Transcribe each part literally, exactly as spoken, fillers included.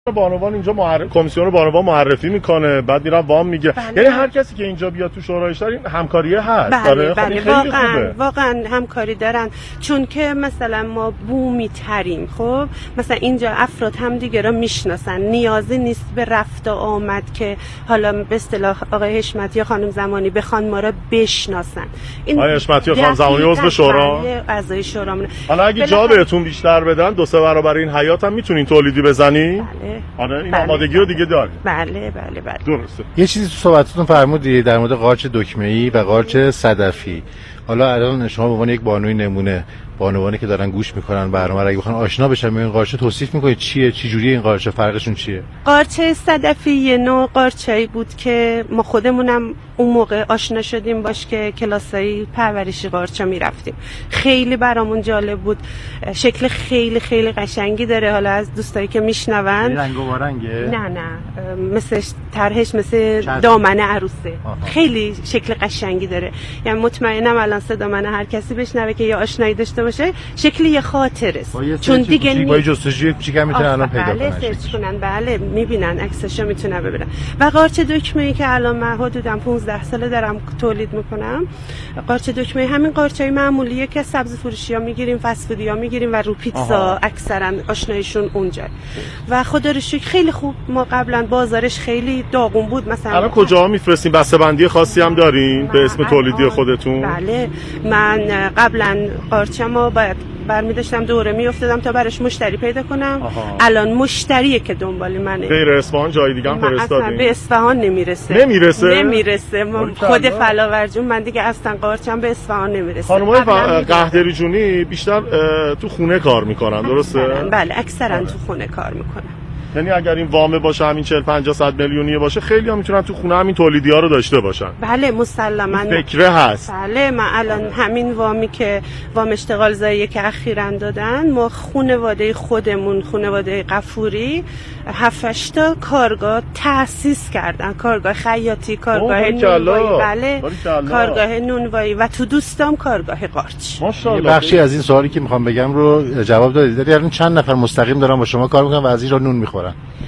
بانوان اینجا معرف... کمیسیون بانوان معرفی میکنه، بعد میرن وام میگه. بله. یعنی هر کسی که اینجا بیاد تو شورای شهر این همکاریه هست. بله آره بله خیلی واقعا خوبه. واقعا همکاری دارن، چون که مثلا ما بومی تریم. خب مثلا اینجا افراد هم دیگه را میشناسن، نیازی نیست به رفت و آمد که حالا به اصطلاح آقای حشمتی یا خانم زمانی بخوان ما را بشناسن. این آقای حشمتی یا خانم زمانی عضو شورا، اعضای شورا مونه. حالا اگه جا بهتون بیشتر بدن دو سه برابر این حیات هم میتونین تولیدی بزنی؟ بله. آره این بله. آمادگی رو دیگه داریم. بله بله بله. درسته. یه چیزی تو صحبتتون فرمودید در مورد قارچ دکمه‌ای و قارچ صدفی. حالا الان شما به عنوان یک بانوی نمونه، بانوانی که دارن گوش میکنن برنامه رو، اگه بخوان آشنا بشن با این قارچ توصیف میکنید چیه، چه جوریه این قارچ، فرقشون چیه؟ قارچ صدفی یه نوع قارچایی بود که ما خودمونم اون موقع آشنا شدیم باش که کلاسای پرورشی قارچا میرفتیم. خیلی برامون جالب بود، شکل خیلی خیلی قشنگی داره. حالا از دوستایی که میشنون رنگ و رنگه؟ نه نه مثل طرحش مثل دامن عروسه. آها. خیلی شکل قشنگی داره، یعنی مطمئنم الان صدا من هر کسی بشنوه که یا آشنایی داشته باشه شکلی یه خاطره، چون دیگه نی... با جستجوی کوچیکم میتونن الان پیدا کنن. بله سرچ کنن، بله میبینن عکساشو میتونن ببینن. و قارچ دکمه‌ای که الان من حدوداً پانزده ساله دارم تولید میکنم، قارچ دکمه‌ای همین قارچای معمولیه که سبزی فروشی‌ها میگیریم، فست فودی‌ها میگیریم و رو پیتزا اکثرا آشنایشون اونجا. و خدا رو شکر خیلی خوب، ما قبلا بازارش خیلی داغون بود. مثلا الان کجا میفرستین؟ بسته‌بندی خاصی هم دارین به اسم تولیدی خودتون؟ بله من قبلا قارچمو باید برمی داشتم دوره می افتادم تا براش مشتری پیدا کنم. آها. الان مشتریه که دنبالی منه. غیر اصفهان جای دیگه هم فرستادین؟ اصلا به اصفهان نمیرسه. نمیرسه؟ نمیرسه. خود فلاورجون من دیگه اصلا قارچم به اصفهان نمیرسه. خانمای قهدری جونی بیشتر تو خونه کار میکنن، درسته؟ بله اکثرا تو خونه کار میکنن. یعنی اگر این وامه باشه همین چهل پنجاه صد میلیونیه باشه خیلی ها میتونن تو خونه همین تولیدی ها رو داشته باشن. بله مسلما فکره هست. بله من الان همین وامی که وام اشتغال زایی که اخیراً دادن، ما خانواده خودمون خانواده غفوری هفت هشت تا کارگاه تأسیس کردن، کارگاه خیاطی، کارگاه نونوایی، بله کارگاه نونوایی و تو دوستام کارگاه قارچ. ماشاءالله. بخشی از این سوالی که میخوام بگم رو جواب دادید. یعنی چند نفر مستقیم دارن با شما کار میکنن و از این رو نون میخورن؟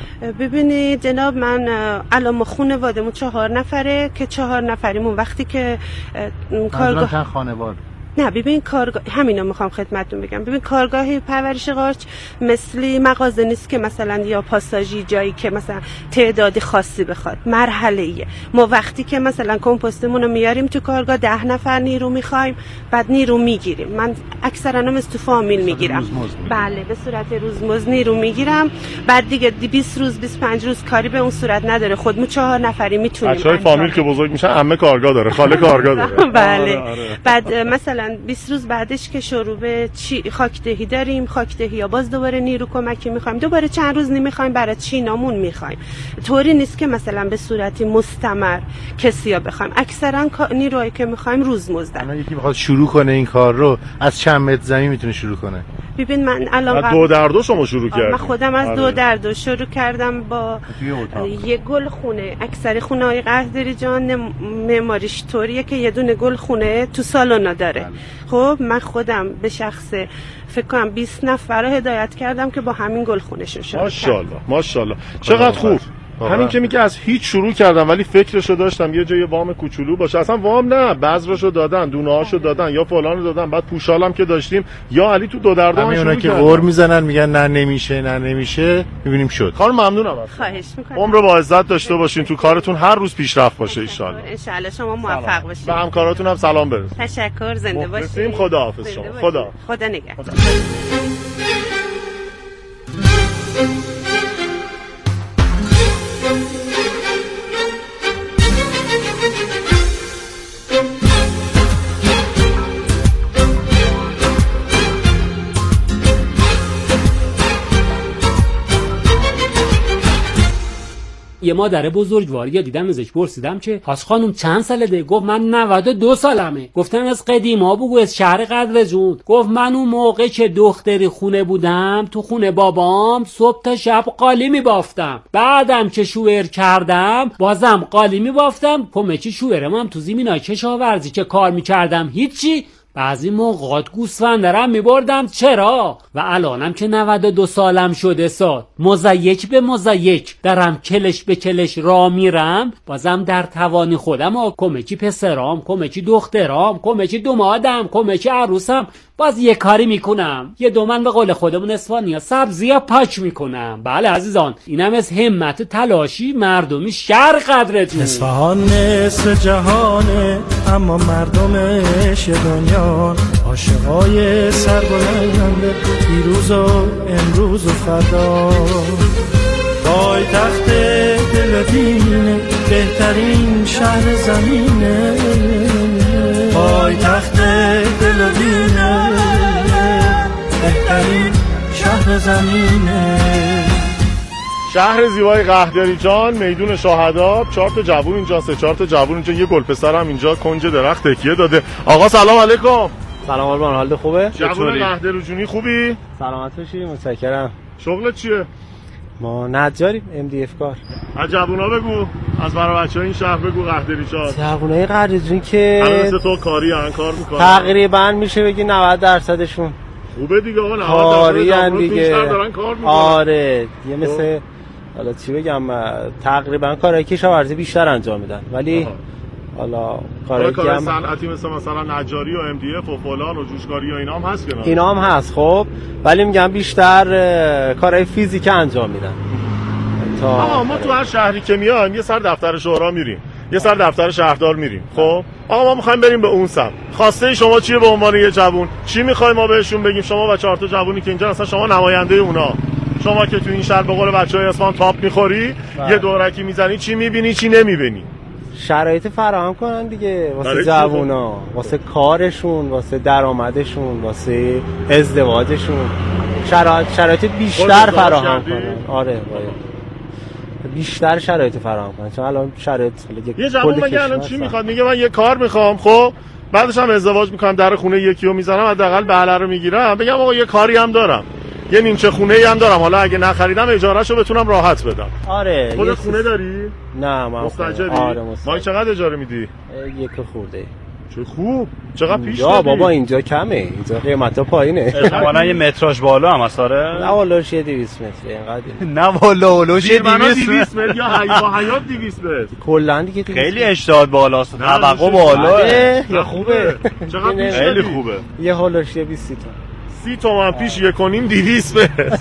ببینید جناب من الان ما خانواده‌مون چهار نفره که چهار نفریمون وقتی که کارگاه چند خانواده؟ نه ببین کارگاه همینا میخوام خدمتتون بگم. ببین کارگاه پرورش قارچ مثلی مغازه نیست که مثلا یا پاساژی جایی که مثلا تعدادی خاصی بخواد، مرحله‌ایه. ما وقتی که مثلا کمپوستمون رو میاریم تو کارگاه ده نفر نیرو میخوایم، بعد نیرو میگیریم. من اکثرا مثل تو فامیل میگیرم. بله به صورت روزمز نیرو میگیرم، بعد دیگه بیست روز بیست و پنج روز کاری به اون صورت نداره. خودمون چهار نفری میتونیم. بچهای فامیل که بزرگ میشن عمه کارگاه داره، خاله کارگاه داره. بله. بعد مثلا بیست روز بعدش که شروع به چی خاکدهی داریم، خاکدهی یا باز دوباره نیرو کمکی میخوایم، دوباره چند روز نمیخوایم برای چینامون میخوایم. طوری نیست که مثلا به صورتی مستمر کسیا بخوایم. اکثرا نیروهایی که میخوایم روزمزد. الان یکی میخواد شروع کنه این کار رو از چند متر زمین میتونه شروع کنه؟ ببین من الان قبل... دو در دو شما شروع کردم. من خودم از آره. دو در دو شروع کردم با یه گل خونه. اکثر خونه‌های قهدری جان معماریش طوریه که یه دونه گل خونه تو سالونا داره. بله. خب من خودم به شخص فکر کنم بیست نفر رو هدایت کردم که با همین گل خونه‌شون شروع. ماشاءالله ماشاءالله چقدر خوب. همین که میگه از هیچ شروع کردم ولی فکرشو داشتم یه جای وام کوچولو باشه. اصلا وام نه، بذرشو دادن، دونه‌هاشو دادن یا فلانو دادن، بعد پوشالم که داشتیم یا علی تو دو در دو شروع کردن. که غور میزنن میگن نه نمیشه نه نمیشه میبینیم شد. خانم ممنونم. خواهش می‌کنم. عمر با عزت داشته باشین، تو کارتون هر روز پیشرفت باشه ان شاء الله. ان شاء الله شما موفق باشید. به همکاراتون هم سلام برسونید. تشکر، زنده باشید. خداحافظ شما. خدا. خدا نگهدار. یه مادر بزرگواری دیدم ازش پرسیدم که پس خانم چند سالته؟ گفت من نود و دو سالمه. گفتم از قدیما بگو، از شهر قدر جون. گفت من اون موقع که دختری خونه بودم تو خونه بابام صبح تا شب قالی میبافتم، بعدم که شوهر کردم بازم قالی میبافتم. کمکی شوهرم هم تو زمینای کشاورزی که کار میکردم هیچی، بعضی موقعات گوسفند دارم میبردم چرا و الانم که نود و دو سالم شده ساد مزایک به مزایک درم کلش به کلش را میرم، بازم در توانی خودم ها کمکی پسرام، کمکی دخترام، کمکی دومادم، کمکی عروسم، باز یه کاری میکنم، یه دومن به قول خودمون اسپانیا سبزی ها پاک میکنم. بله عزیزان، اینم از همت تلاشی مردمی شهر قدرتون. اصفهان نصف جهانه اما مردمش دنیا، عاشقای سربلند دیروز و امروز و فردا، پای تخت دلوینه بهترین شهر زمینه، پای تخت دلوینه بهترین شهر زمینه. شهر زیبای قهدریجان، میدون شهدا، چهار تا جوون اینجا، سه چهار تا جوون اینجا، یه گلپسر هم اینجا کنج درخت تکیه داده. آقا سلام علیکم. سلام قربان، حالت خوبه؟ جوون قهدریجونی خوبی؟ سلامت باشی، متشکرم. شغلت چیه؟ ما نجاریم، ام دی اف کار. از جوونا بگو، از برای بچه‌ها این شهر بگو قهدریجان. جوونای قهدریجان که الان مثل تو کاری ان کار میکنن. تقریبا میشه بگی نود درصدشون خوبه دیگه آقا، نود کاری ان دیگه. دارن کار میکنن. آره، یه مثل حالا چی بگم، تقریبا کارهای کشاورزی بیشتر انجام میدن، ولی حالا کارهای کار هم صنعتی مثل مثلا نجاری و ام دی اف و فلان و جوشکاری و اینا هم هست که نه؟ اینا هم هست خب، ولی میگم بیشتر کارهای فیزیک انجام میدن. آقا ما تو هر شهری که میایم یه سر دفتر شورا میریم، یه سر دفتر شهردار میریم. خب آقا ما میخوایم بریم به اون سمت، خواسته شما چیه به عنوان یه جوون؟ چی میخوایم ما بهشون بگیم؟ شما و چهار تا جوونی که اینجا هستن، شما نماینده اونا، شما که تو این شهر به قول بچهای اصفهان تاپ میخوری، یه دورکی میزنی، چی میبینی چی نمیبینی؟ شرایط فراهم کنن دیگه واسه جوونا، واسه کارشون، واسه درآمدشون، واسه ازدواجشون، شرایط شرایط بیشتر فراهم کنن. آره باید بیشتر شرایط فراهم کنن، چون الان شرایط یه جوون مگه الان چی میخواد؟ میگه من یه کار میخوام، خب بعدش هم ازدواج میکنم، در خونه یکی رو میزنم، حداقل بهله رو میگیرم، بگم آقا یه کاری هم دارم، یه نیمچه خونه ای هم دارم، حالا اگه نخریدم اجارهشو بتونم راحت بدم. آره. خودت خونه داری؟ نه من مستاجری؟ آره مستاجری. ما چقدر اجاره میدی؟ یک خورده. چه خوب. چقدر پیش دادی؟ بابا اینجا کمه، اینجا قیمتا پایینه. احتمالاً یه متراژ بالا هم هست. آره نه والله یه دویست متر اینقدر. نه والله ولوش یه دویست متر یا حیات حیات دویست متر. کلا دیگه خیلی اشتهاد بالاست، توقع بالاه. یا خوبه. چقدر خیلی خوبه. یه هولوش یه بیست تا. سی تومن پیش یک کنیم دیویست متر.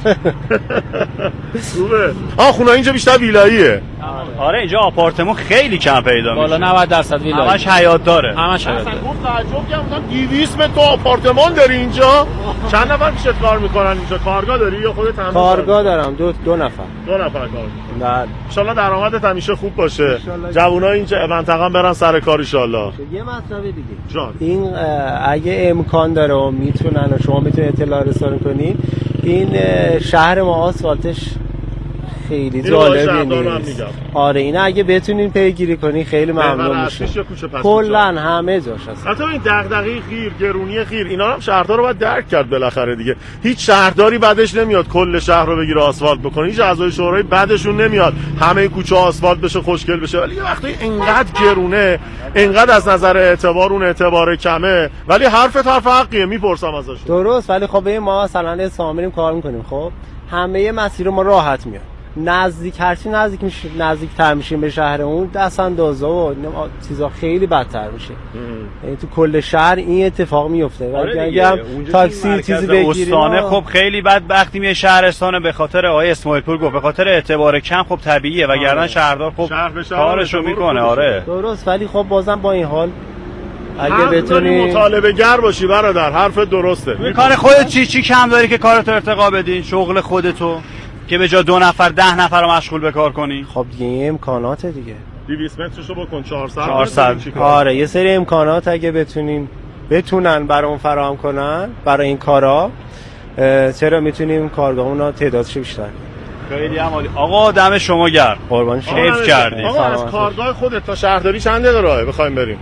خوبه. آه خونه اینجا بیشتر ویلاییه. آره اینجا آپارتمان خیلی کم پیدا میشه. بالا نود درصد ویلایی. همش حیات داره. همش حیات داره. گفت تعجب کردم دویست متر آپارتمان داری اینجا؟ چند نفر پیشت کار میکنن اینجا؟ کارگاه داری یا خودت هم؟ کارگاه دارم، دو دو نفر. دو نفر کار. نه. ان شاء الله درآمدت همیشه خوب باشه. جوونا اینجا منطقه برن سر کار ان شاء الله. یه مطلب دیگه. جان. این اگه امکان داره و میتونن و شما میتونید اطلاع رسانی کنین، این شهر ما آسفالتش خیلی جالبی نیست. آره اینا اگه بتونین پیگیری کنین خیلی ممنون میشه. کلا همه جاش هست. حتی این دغدغه خیر، گرونی خیر، اینا هم شهردار رو باید درک کرد بالاخره دیگه. هیچ شهرداری بعدش نمیاد کل شهر رو بگیره آسفالت بکنه. هیچ اعضای شورای بعدشون نمیاد همه کوچه آسفالت بشه، خوشگل بشه. ولی یه وقتی اینقدر گرونه، اینقدر از نظر اعتبار اون اعتبار کمه، ولی حرفت حرف حقیه، میپرسم ازش. درست، ولی خب ما مثلا اسامیریم کار میکنیم، خب همه مسیر ما راحت میاد. نزدیک هرچی نزدیک میشه، نزدیک‌تر میشیم به شهر اون، دست اندازا و چیزا خیلی بدتر میشه. یعنی تو کل شهر این اتفاق میفته. آره اگه تاکسی چیزی بگیریم استانه خب خیلی بد وقتی میه شهرستانه به خاطر آقای اسماعیل پور گفت به خاطر اعتبار کم خب طبیعیه، وگرنه آره. شهردار خب شهر شهر کارشو میکنه. آره درست، ولی خب بازم با این حال اگه بتونی مطالبه گر باشی برادر، حرف درسته. توی کار خودت چی چی کم داری که کارتو ارتقا بدی؟ شغل خودتو که به جا دو نفر ده نفر رو مشغول به کار کنی. خب دیگه امکانات دیگه دویست مترشو بکن چهارصد. چهارصد. آره یه سری امکانات اگه بتونین بتونن برام فراهم کنن برای این کارا، چرا میتونیم کارگاهونا تعدادش بیشتر کنیم. خیلی عالی. آقا دم شما گرم. قربان شما. کیف کردی. آقا از کارگاه خودت تا شهرداری چند دقیقه راهه بخوایم بریم؟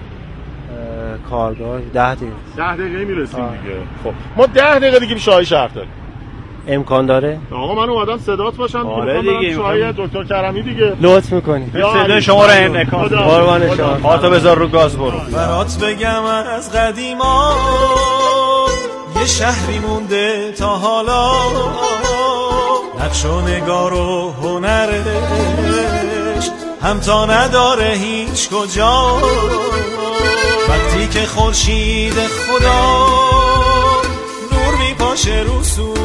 کارگاه ده دقیقه. ده دقیقه میرسیم دیگه. خب ما ده دقیقه دیگه پیش شهر داریم. امکان داره؟ آقا من اومدم صدات باشم آره دیگه شاید دکتر کرمی دیگه لطف میکنی صدای شما رو انعکاس قربان شما پاتو بذار رو گاز برو. برات بگم از قدیما یه شهری مونده تا حالا، نقش و نگار و هنرش همتا نداره هیچ کجا. وقتی که خورشید خدا نور میپاشه رو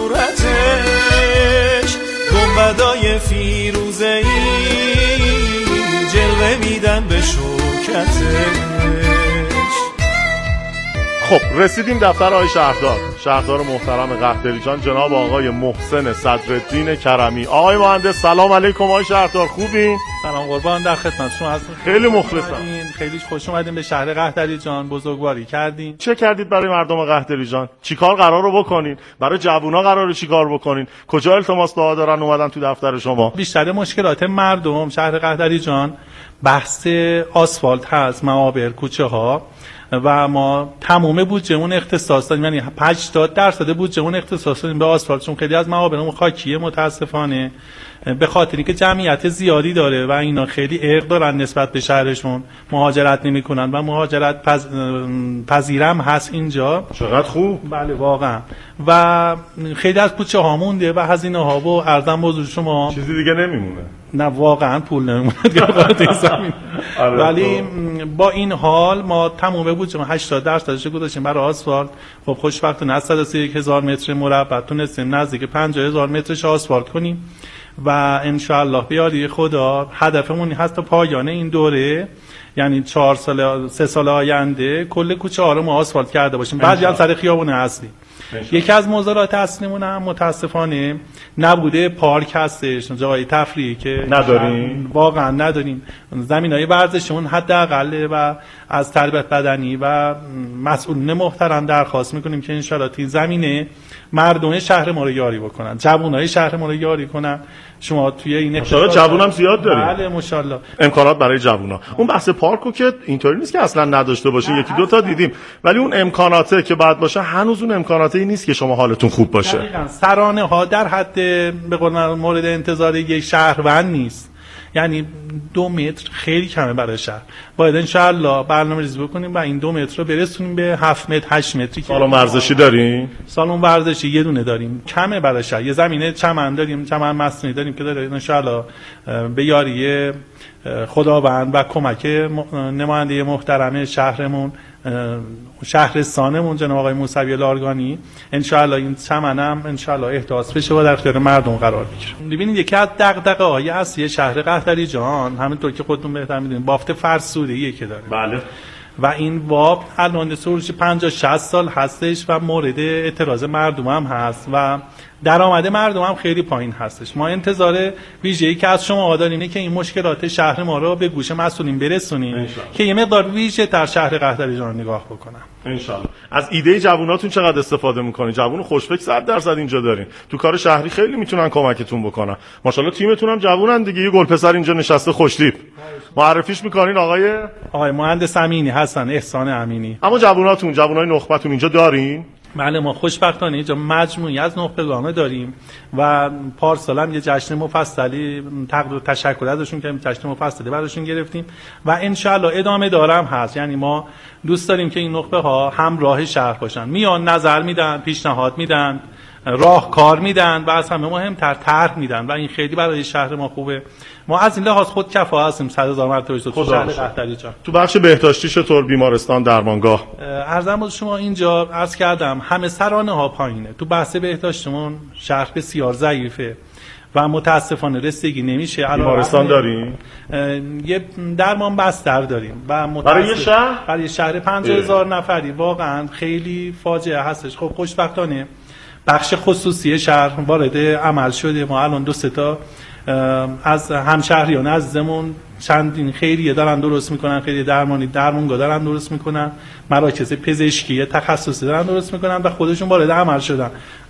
صورتش، گنبدای فیروزه‌ای جلوه میدن به شوکتش. خب رسیدیم دفتر آقای شهردار شهردار محترم قحطری جان، جناب آقای محسن صدرالدین کرمی. آقای مهندس سلام علیکم. آقای شهردار خوبین؟ سلام قربان، در خدمت شما هستم. خیلی مخلصم. خیلی خوش اومدین به شهر قحطری جان، بزرگواری کردین. چه کردید برای مردم قحطری جان؟ چیکار قراره بکنین؟ برای جوونا قراره چیکار بکنین؟ کجا التماس دعا دارن اومدن تو دفتر شما؟ بیشتر مشکلات مردم شهر قحطری جان بحث آسفالت هست، معابر، کوچه ها، و ما تمام بودجمون اختصاص دادیم، یعنی هشتاد درصد بودجمون اختصاص دادیم به آسفالت، چون خیلی از معابرمون خاکیه متاسفانه، به خاطر اینکه جمعیت زیادی داره و اینا خیلی ارق دارن نسبت به شهرشون، مهاجرت نمیکنن و مهاجرت پز... پذیرم هست اینجا. چقدر خوب. بله واقعا. و خیلی از کوچه ها مونده و هزینه ها و ارزم بزرگ شما چیزی دیگه نمیمونه. نه واقعا پول نمیمونه دیگه زمین. ولی با این حال ما تمام بودجه هشتاد درصدش گذاشتیم برای آسفالت. خب خوشبختانه از صد و سی و یک هزار متر مربع تونستیم نزدیک پنجاه هزار مترش آسفالت کنیم و ان شاء الله به یاری خدا هدفمون هست تا پایان این دوره، یعنی چهار سال سه سال آینده کل کوچه ها رو ما آسفالت کرده باشیم. بعضی هم سر خیابون اصلی. یکی از موضوعات اصلیمون هم متاسفانه نبوده پارک هستش، جای تفریحی که نداریم، واقعا نداریم. زمینای ورزشمون حداقله و از تربیت بدنی و مسئولین محترم درخواست میکنیم که ان شاء الله این زمینه مردم شهر ما رو یاری بکنن، جوانای شهر ما رو یاری کنن. شما توی این ماشاءالله جوونم زیاد داریم. بله ماشاءالله. امکانات برای جوونا. اون بحث پارکو که اینطوری نیست که اصلا نداشته باشه، یکی دو تا دیدیم، ولی اون امکاناته که بعد باشه هنوز اون امکاناتی نیست که شما حالتون خوب باشه. دقیقاً. سرانه ها در حد به قول مورد انتظار یک شهروند نیست، یعنی دو متر خیلی کمه برای شهر. باید انشاءالله برنامه‌ریزی بکنیم و این دو متر رو برسونیم به هفت متر هشت متری. سالن ورزشی داریم؟ سالن ورزشی یه دونه داریم، کمه برای شهر. یه زمینه چمن داریم، چمن مصنوعی داریم که داره انشاءالله به یاری خداوند و کمک نماینده محترم شهرمون شهرستانمون جناب آقای موسوی لارگانی انشاءالله این چمنم انشاءالله احداث بشه و در اختیار مردم قرار بگیره. ببینید یکی از دغدغه‌های اصلی شهر قحطری جان همونطور که خودتون بهتر میدونید بافت فرسوده‌ایه که داره. بله. و این باب الان سروش پنجاه شصت سال هستش و مورد اعتراض مردم هم هست و درآمد مردم هم خیلی پایین هستش. ما انتظار ویژه‌ای که از شما داریم اینه که این مشکلات شهر ما رو به گوش مسئولین برسونیم که یه مقدار ویژه تر شهر قحطری جان نگاه بکنن. انشالله. از ایده جووناتون چقدر استفاده میکنین؟ جوون خوشفکر صد درصد اینجا دارین. تو کار شهری خیلی میتونن کمکتون بکنن. ماشاءالله تیمتون هم جوونن دیگه. یه گلپسر اینجا نشسته خوشتیپ. معرفیش میکنین آقای آقای مهندس امینی هستن، احسان امینی. اما جووناتون، جوونای نخبتون اینجا دارین؟ بله ما خوشبختانه اینجا مجموعی از نخبگانه داریم و پارسال هم یه جشن مفصلی تقدیر تشکر ازشون که جشن مفصلی براشون گرفتیم و انشالله ادامه دارم هست. یعنی ما دوست داریم که این نخبه ها همراه شهر باشن، میان نظر میدن، پیشنهاد میدن، راهکار میدن و از همه مهمتر طرح میدن و این خیلی برای شهر ما خوبه. ما از این لحاظ خود کفا هستیم. صد هزار مرتبه تو شهر قحطری جان. تو بخش بهداشتی چطور؟ بیمارستان، درمانگاه؟ عرضم بود شما اینجا عرض کردم همه سرانه ها پایینه. تو بحث بهداشتمون شهر بسیار ضعیفه و متاسفانه رسیدگی نمیشه. بیمارستان داریم؟ یه درمان بستر داریم و برای یه شهر؟ برای شهر پنجاه هزار نفری واقعا خیلی فاجعه هستش. خب خوشبختانه بخش خصوصی شهر وارد عمل شده. ما الان دو سه تا از همشهریان عزیزمون چندین خیریه دارن درست میکنن، خیلی درمانی درمانگاه دارن درست میکنن، مراکز پزشکی تخصصی دارن درست میکنن و خودشون وارد عمل شدن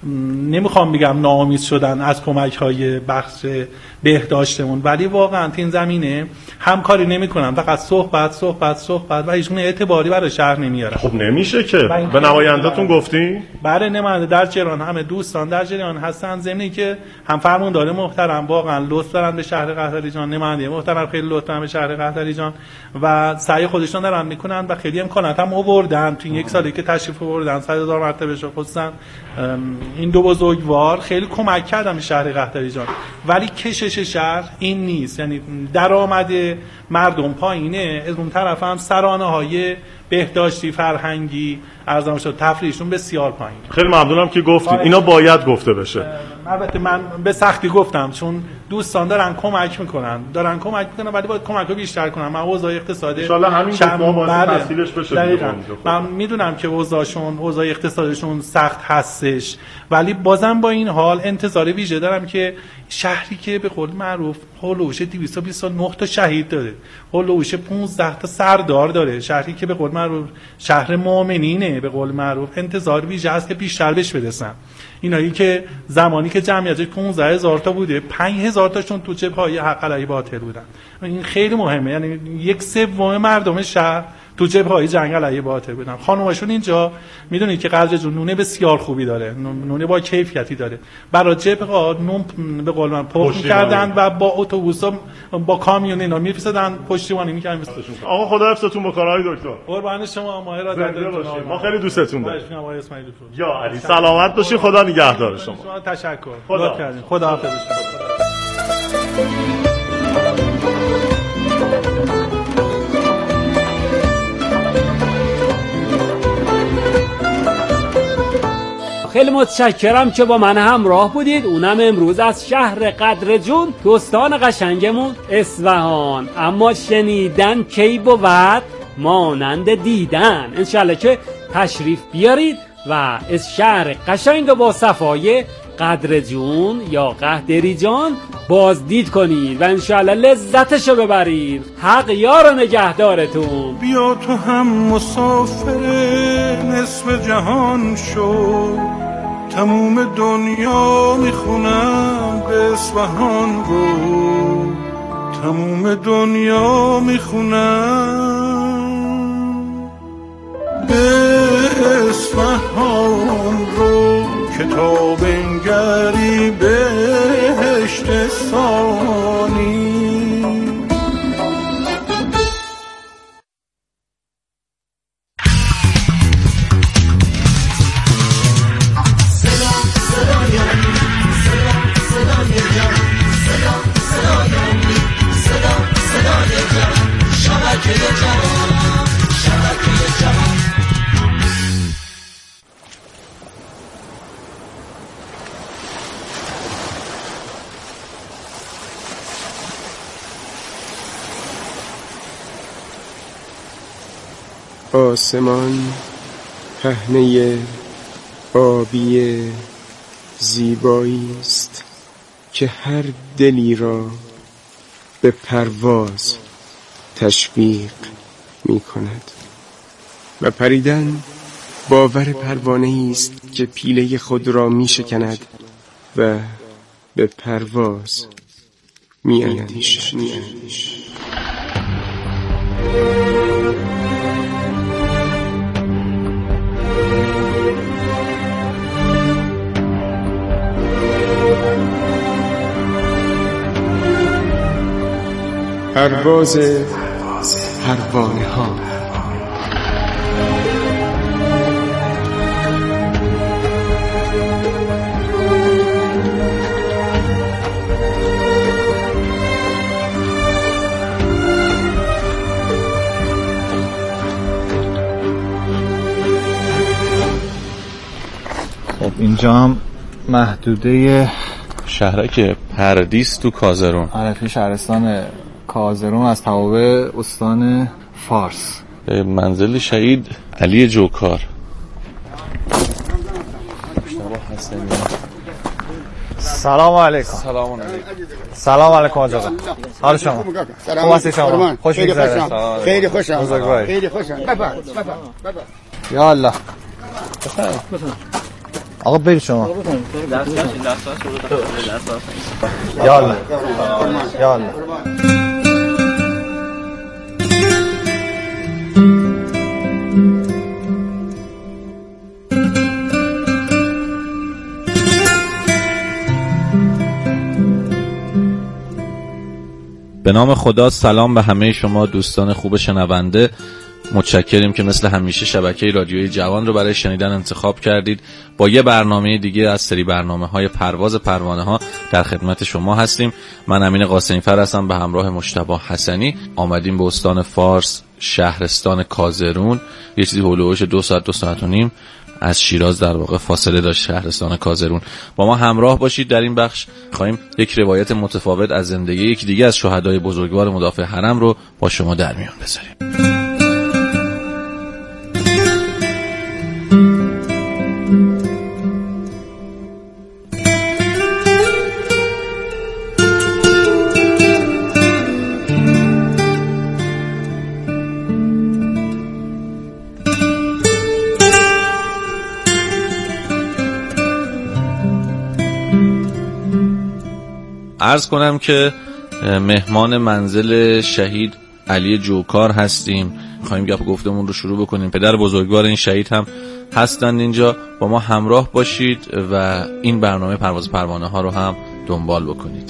نمیخوام بگم ناامید شدن از کمک‌های بخش بهداشتمون، ولی واقعا این زمینه همکاری نمیکنن، فقط صحبت صحبت صحبت و هیچ گونه اعتباری برای شهر نمیارن. خب نمیشه که. به نماینده‌تون گفتی؟ برای نماینده در جریان، همه دوستان در جریان هستن، ضمنی که هم فرماندار محترم واقعا لطف دارن به شهر قحطری جان، نماینده محترم خیلی لطف دارن به شهر قحطری جان و سعی خودشون دارن میکنن و خیلی امکانات هم آوردن. تو این یک سالی که تشریف آوردن صد هزار مرتبه شو خصوصا این دو بزرگوار خیلی کمک کردن به شهر قحطری جان، ولی کشش شهر این نیست. یعنی درآمد مردم پایینه، از اون طرف هم سرانه‌های بهداشتی فرهنگی ارزان شد تفریحشون بسیار پایین. خیلی ممنونم که گفتید. اینا باید گفته بشه. البته من به سختی گفتم چون دوستان دارن کمک میکنن دارن کمک میکنن ولی باید کمک رو بیشتر کنن. من اوضاع اقتصادی ان شاءالله همین گفتم واسه تسهیلش بشه. من میدونم که اوضاعشون اوضاع اقتصادشون سخت هستش، ولی بازم با این حال انتظار ویژه دارم که شهری که به قول معروف هولوش دویست و بیست و نه تا شهید داره، هولوش پانزده تا سردار داره، شهری که به قول معروف شهر مؤمنینه، به قول معروف انتظار ویژه است که بیشتر بهش برسن. اینایی که زمانی که جمعیتش پانزده هزار تا بوده پنج هزار تاشون تو جبهه‌های حق علیه باطل بودن. این خیلی مهمه. یعنی یک سوم مردم شهر تو جبهه‌های جنگ علیه باطل بودن. خانوماشون اینجا میدونید که قدر جون نونه بسیار خوبی داره، نونه با کیفیتی داره. برای جبهه‌ها نون به قول من پخت کردن و با اتوبوسا با کامیون اینا میفرستادن پشتیبانی می‌کردن. آقا خدا حفظتون با کارهای دکتر. قربان شما، ماه ارادت باشید. ما خیلی دوستتون داریم. اسماعیل دکتر. یا علی سلامت باشید. خدا نگهدار شما. تشکر. خدا کردین. خدا حافظ شما. خیلی متشکرم که با من همراه بودید. اونم امروز از شهر قدرجون، دوستان قشنگمون اصفهان. اما شنیدن کی بود مانند دیدن. انشالله که تشریف بیارید و از شهر قشنگ با صفای قدرجون یا قحطری جان بازدید کنید و انشالله لذتشو ببرید. حق یار و نگهدارتون. بیا تو هم مسافر نصف جهان شو، تموم دنیا میخونم به اصفهان رو، تموم دنیا میخونم به اصفهان رو، کتاب انگری بهشت ثانی. آسمان پهنه آبی زیبایی است که هر دلی را به پرواز تشویق می کند و پریدن باور پروانه است که پیله خود را می شکند و به پرواز می اندیشد. پرواز پروانه ها. خب اینجا هم محدوده شهرک پردیس تو کازرون. آره، شهرستان کازرون از توابع استان فارس. منزل شهید علی جوکار. سلام علیکم. سلام علیکم. سلام علیکم آقا. حال شما؟ خوب هستی شما؟ خوش می‌گذره. خیلی خوشم. بزرگوار. خیلی خوشم. بفرمایید. یا الله. آقا برید شما دست داشتین دست داشتین یالا یالا به نام خدا. سلام به همه شما دوستان خوب شنونده. متشکریم که مثل همیشه شبکه رادیویی جوان رو برای شنیدن انتخاب کردید. با یه برنامه دیگه از سری برنامه‌های پرواز پروانه ها در خدمت شما هستیم. من امین قاسمی‌فر هستم به همراه مجتبی حسنی. آمدیم به استان فارس، شهرستان کازرون. یه چیزی هولوش دو ساعت دو ساعت و نیم از شیراز در واقع فاصله داشت شهرستان کازرون. با ما همراه باشید. در این بخش خواهیم یک روایت متفاوت از زندگی یک دیگه از شهدای بزرگوار مدافع حرم رو با شما در میان بذاریم. عرض کنم که مهمان منزل شهید علی جوکار هستیم. خواهیم گپ گفتمون رو شروع بکنیم. پدر بزرگوار این شهید هم هستند اینجا. با ما همراه باشید و این برنامه پرواز پروانه ها رو هم دنبال بکنید.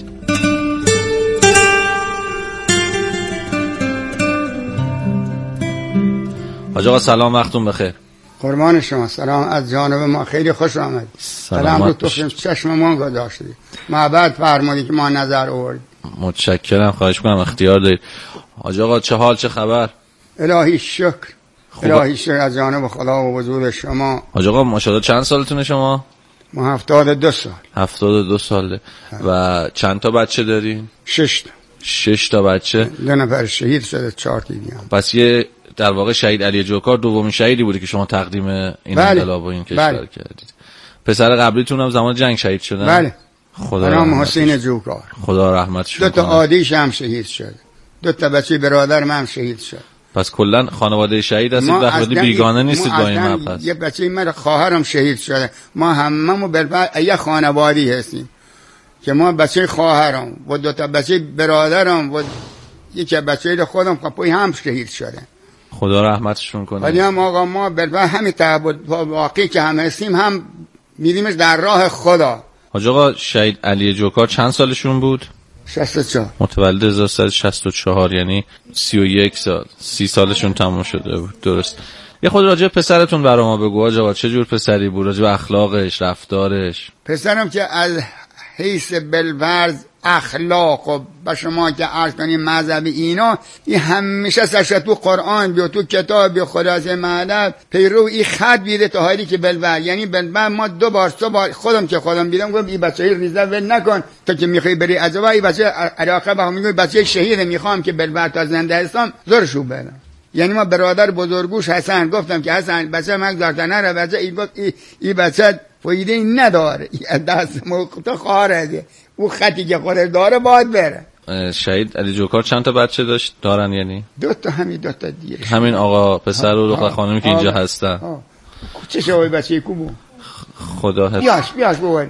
حاج آقا سلام، وقتون بخیر. قربان شما. سلام از جانب ما، خیلی خوش آمدید. سلام رو تو چشممون گذاشتی، معبد فرمودی که ما نظر آوردیم. متشکرم، خواهش می‌کنم، اختیار دارید. حاج آقا چه حال، چه خبر؟ الهی شکر. خوب. الهی شکر از جانب خدا و وجود شما. حاج آقا ماشاءالله چند سالتونه شما؟ ما هفتاد و دو سال. هفتاد و دو ساله. و چند تا بچه دارین؟ شش تا. شش تا بچه. دو نفر شهید شده، چهار تا دیگه. پس یه در واقع شهید علی جوکار دومین شهیدی بوده که شما تقدیم این انقلاب و این کشور بله. کردید. پسر قبلیتون هم زمان جنگ شهید شدن؟ بله. خدا نام حسین جوکار. خدا رحمتش کنه. دو تا عادیش هم شهید شد. دو تا بچه برادرم هم شهید شد. پس کلا خانواده شهید هستید، وقتی بیگانه نیستید با این مبحث. یه بچه من خواهرم شهید شده. ما هممون بالفعل یه خانواده‌ای هستیم که ما بچه خواهرم و دو تا بچه برادرم و یک بچه خودم خپوی هم شهید شده. خدا رحمتشون کنه. ولی هم آقا ما بالفعل همین تعهد واقعی که هم هستیم هم میریمش در راه خدا. حاج آقا شهید علی جوکار چند سالشون بود؟ شصت و چهار. متولد هزار و سیصد و شصت و چهار، یعنی سی و یک سال. سی سالشون تموم شده بود. درست. یه خود راجع پسرتون برای ما بگو حاج آقا، چه جور پسری بود؟ راجع به اخلاقش، رفتارش. پسرم که از حیث بالفرض اخلاق و با شما که عرض کنیم مذهبی اینا، این همیشه سرش تو قرآن بیا تو کتاب خلاصه مطلب پیرو این خط بیده تا حالی که بلبر، یعنی بلبر ما دو بار سه بار خودم که خودم دیدم گفتم این بچه ریزه ول نکن تا که میخوای بری ازوا. این بچه علاقه به میگه بچه شهید میخوام که بلبر تا زنده هستم زورشو بدم. یعنی ما برادر بزرگوش حسن گفتم که حسن بچه مگذارت نره بچه این گفت این بچه فایده نداره، دست مخته خاره او خطی که خودش داره باید بره. شهید علی جوکار چند تا بچه داشت دارن؟ یعنی دو تا، همین دو تا دیگه. همین آقا پسر و دختر خانمی که اینجا هستن. چه شوی بچه کوبو؟ خدا حفظ. بیاش بیاش بوید.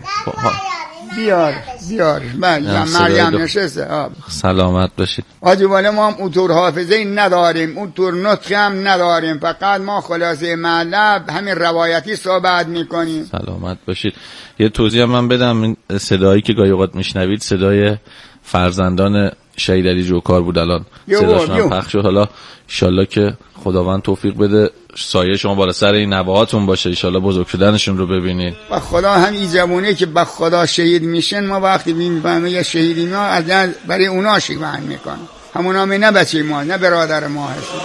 بیار بیار من مریم نشسته. سلامت باشید. آجی ولی ما هم اون حافظه نداریم، اون طور نطقی هم نداریم، فقط ما خلاصه مطلب همین روایتی صحبت میکنیم. سلامت باشید. یه توضیح هم من بدم. این صدایی که گاهی اوقات میشنوید صدای فرزندان شهید علی جوکار بود. الان صداشون پخش شد. حالا انشالله که خداوند توفیق بده سایه شما بالا سر این نوهاتون باشه، انشالله بزرگ شدنشون رو ببینید. با خدا هم این زمونه که با خدا شهید میشن، ما وقتی میفهمیم یه شهیدی ما از برای اونا شیوان میکنن، همونا می نه بچه ما نه برادر ما هستیم.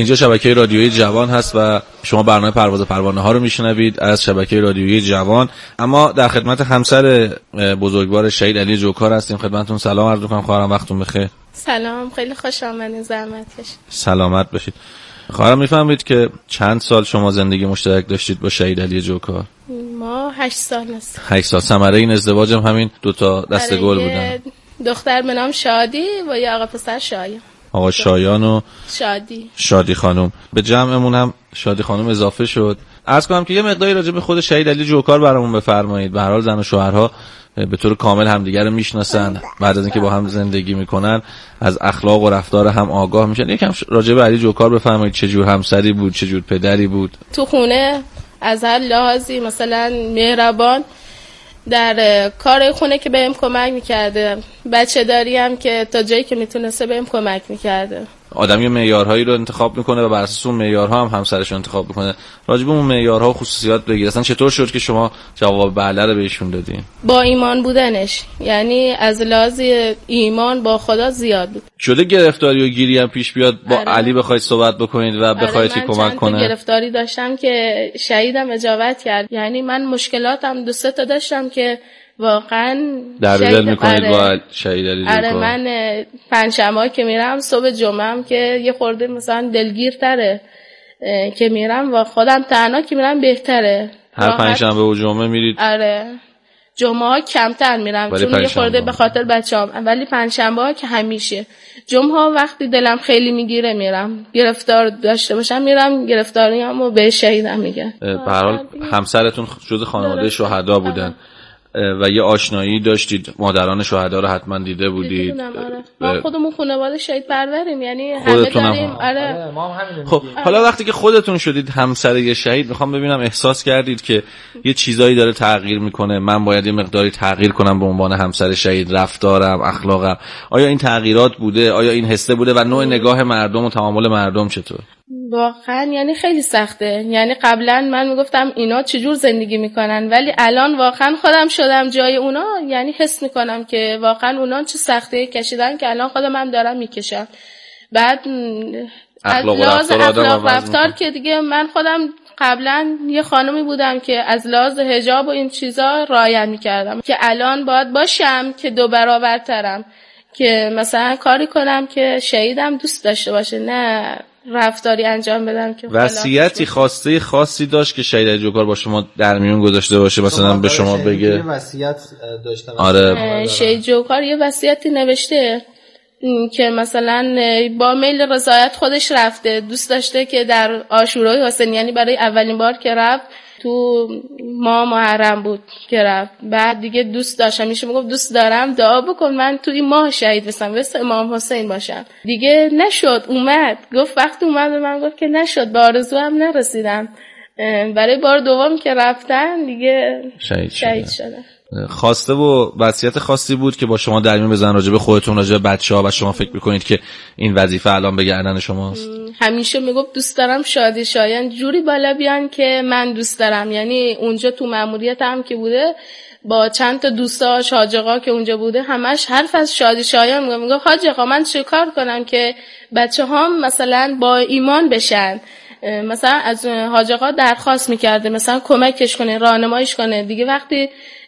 اینجا شبکه رادیویی جوان هست و شما برنامه پرواز پروانه ها رو میشنوید از شبکه رادیویی جوان. اما در خدمت همسر بزرگوار شهید علی جوکار هستیم. خدمتتون سلام عرض می‌کنم. خواهرم وقتتون بخیر. سلام، خیلی خوش آمدید. زحمت کشید. سلامت باشید. خواهرم میفهمید که چند سال شما زندگی مشترک داشتید با شهید علی جوکار؟ ما هشت سال هست. هشت سال. ثمره این ازدواج هم همین دو تا دسته گل بودن. دختر به نام شادی و یه آقا پسر شایان. آقا شایان و شادی شادی خانم. به جمعمون هم شادی خانم اضافه شد. عرض کنم که یه مقداری راجع به خود شهید علی جوکار برامون بفرمایید. به هر حال زن و شوهرها به طور کامل همدیگر رو میشناسن، بعد از اینکه با هم زندگی میکنن از اخلاق و رفتار هم آگاه میشن. یکم راجع به علی جوکار بفرمایید. چه جور همسری بود، چه جور پدری بود؟ تو خونه از هر لحاظی مثلا مهربان، در کار خونه که بهم کمک میکرده، بچه داری هم که تا جایی که میتونسته بهم کمک میکرده. آدمی معیارهایی رو انتخاب میکنه و بر اساس اون معیارها هم همسرش رو انتخاب میکنه. راجع به اون معیارها و خصوصیات بگید. اصلا چطور شد که شما جواب بله رو بهشون دادین؟ با ایمان بودنش، یعنی از لحاظ ایمان با خدا زیاد بود. شده گرفتاری و گیری هم پیش بیاد با آره. علی بخواید صحبت بکنید و بخواید که کمک کنه؟ من گرفتاری داشتم که شهیدم اجابت کرد. یعنی من مشکلاتم دو سه تا داشتم که واقعا در دل میکنید با شهید علی جوکار. آره من پنجشنبه که میرم، صبح جمعه هم که یه خورده مثلا دلگیرتره که میرم و خودم تنها که میرم بهتره. هر پنجشنبه و جمعه میرید؟ آره جمعه ها کمتر میرم چون یه خورده به خاطر بچه‌ام، ولی پنجشنبه ها که همیشه. جمعه ها وقتی دلم خیلی میگیره میرم، گرفتار داشته باشم میرم، گرفتاریامو به شهیدم میگم. به هر حال همسرتون جزء خانواده شهدا بودن و یه آشنایی داشتید، مادران شهدا رو حتما دیده بودید. آره. ما خودمون خانواده شهید پروریم، یعنی همه داریم. آره ما هم خب حالا وقتی که خودتون شدید همسر یه شهید، میخوام ببینم احساس کردید که یه چیزایی داره تغییر میکنه، من باید یه مقداری تغییر کنم به عنوان همسر شهید، رفتارم، اخلاقم؟ آیا این تغییرات بوده؟ آیا این حسه بوده؟ و نوع نگاه مردم و تعامل مردم چطور؟ واقعا یعنی خیلی سخته. یعنی قبلا من میگفتم اینا چجور زندگی میکنن، ولی الان واقعا خودم شدم جای اونا، یعنی حس میکنم که واقعا اونا چه سخته کشیدن که الان خودم هم دارم میکشم. بعد اخلاق و رفتار, اخلاق رفتار که دیگه من خودم قبلا یه خانمی بودم که از لحاظ حجاب و این چیزا رعایت میکردم که الان باید باشم که دو برابرترم، که مثلا کاری کنم که شهیدم دوست داشته باشه، نه رفتاری انجام بدم که وصیتی خواسته خاصی داشت که شهید علی جوکار با شما در میون گذاشته باشه، مثلا به شما بگه وصیت داشته؟ آره شهید جوکار یه وصیتی نوشته که مثلا با میل رضایت خودش رفته، دوست داشته که در عاشورای حسین، یعنی برای اولین بار که رفت تو ماه محرم بود که رفت، بعد دیگه دوست داشتم، میشه میگفت دوست دارم دعا بکن من تو این ماه شهید بشم مثل امام حسین باشم. دیگه نشد، اومد گفت وقتی اومد به من گفت که نشد، به آرزوام نرسیدم. برای بار دوم که رفتن دیگه شهید, شهید شدن. خواسته و وصیت خاصی بود که با شما در میون بزنن راجع به خودتون، راجع به بچه‌ها، و شما فکر می‌کنید که این وظیفه الان به گردن شماست؟ همیشه میگفت دوست دارم شادی شایان جوری بالا بیان که من دوست دارم. یعنی اونجا تو مأموریت هم که بوده با چند تا دوستاش حاج آقا که اونجا بوده، همش حرف از شادی شایان میگه. میگه حاج آقا من چه کار کنم که بچه‌هام مثلا با ایمان بشن؟ مثلا از حاج آقا درخواست میکرده مثلا کمکش کنه، راهنماییش کنه. دیگه وقتی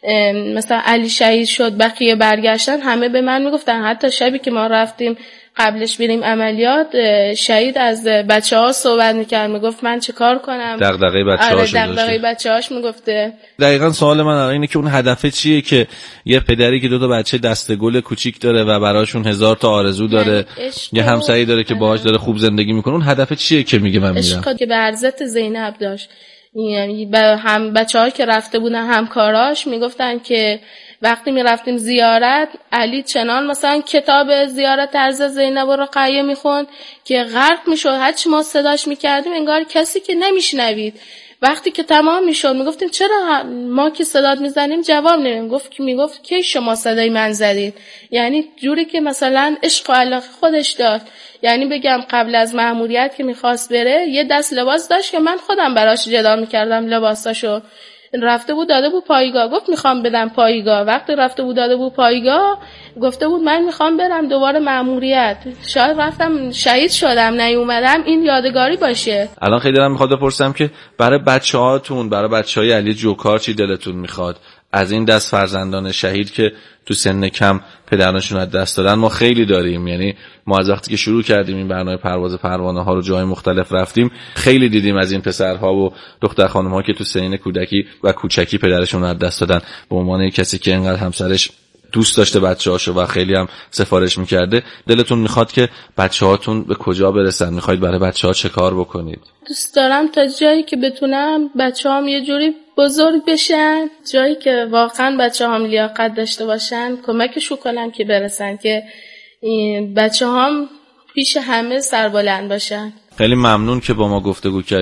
مثلا علی شهید شد، بقیه برگشتن، همه به من میگفتن، حتی شبی که ما رفتیم قبلش بریم عملیات، شهید از بچه‌ها صحبت میکرد، میگفت من چه کار کنم، دغدغه بچه‌هاش آره دغدغه بچه‌هاش میگفته. دقیقاً سوال من الان اینه که اون هدف چیه که یه پدری که دو تا بچه دسته‌گل کوچیک داره و براشون هزار تا آرزو داره، یه همسری داره که باهاش داره خوب زندگی میکنه، اون هدف چیه که میگه من میرم؟ عشقی که به عزت زینب داشت. یعنی به هم بچه‌ها که رفته بودن همکاراش میگفتن که وقتی می رفتیم زیارت، علی چنان مثلا کتاب زیارت عرض زینب و رقیه میخوند که غرق میشد، هرچی ما صداش میکردیم انگار کسی که نمیشنوید. وقتی که تمام میشد میگفتیم چرا ما که صدات میزنیم جواب نمیدیم؟ گفت که میگفت که شما صدای من زدید. یعنی جوری که مثلا عشق و علاقه خودش داشت. یعنی بگم قبل از مأموریت که میخواست بره، یه دست لباس داشت که من خودم براش جدا میکردم لباساشو، رفته بود داده بود پایگاه، گفت میخوام بدم پایگاه. وقتی رفته بود داده بود پایگاه گفته بود من میخوام برم دوباره مأموریت، شاید رفتم شهید شدم نیومدم این یادگاری باشه. الان خیلی دارم میخواد بپرسم که برای بچه‌هاتون، برای بچه‌های علی جوکار چی دلتون میخواد از این دست فرزندان شهید که تو سن کم پدرانشون از دست دادن؟ ما خیلی داریم، یعنی ما از وقتی که شروع کردیم این برنامه پرواز پروانه ها رو جای مختلف رفتیم خیلی دیدیم از این پسرها و دختر خانم‌ها که تو سن کودکی و کوچکی پدرشون رو از دست دادن. به عنوان کسی که اینقدر همسرش دوست داشته بچه‌هاشو و خیلی هم سفارش میکرده، دلتون میخواد که بچه‌هاتون به کجا برسن؟ میخواید برای بچه‌ها چه کار بکنید؟ دوست دارم تا جایی که بتونم بچه‌هام یه جوری بزرگ بشن، جایی که واقعا بچه‌هام لیاقت داشته باشن، کمکشون کنم که برسن، که بچه‌هام پیش همه سربلند باشن. خیلی ممنون که با ما گفتگو کردید.